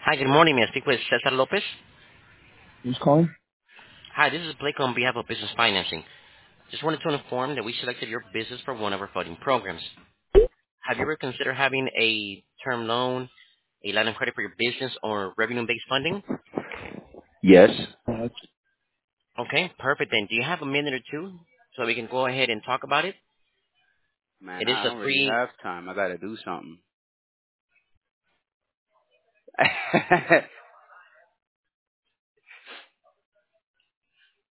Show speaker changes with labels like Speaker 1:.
Speaker 1: Hi, good morning. May I speak with Cesar Lopez?
Speaker 2: Who's calling?
Speaker 1: Hi, this is Blake on behalf of Business Financing. Just wanted to inform that we selected your business for one of our funding programs. Have you ever considered having a term loan, a line of credit for your business, or revenue-based funding?
Speaker 2: Yes. That's
Speaker 1: Okay, perfect then. Do you have a minute or two so we can go ahead and talk about it?
Speaker 2: Man,
Speaker 1: It is
Speaker 2: I
Speaker 1: a
Speaker 2: don't really
Speaker 1: free...
Speaker 2: have time. I gotta do something.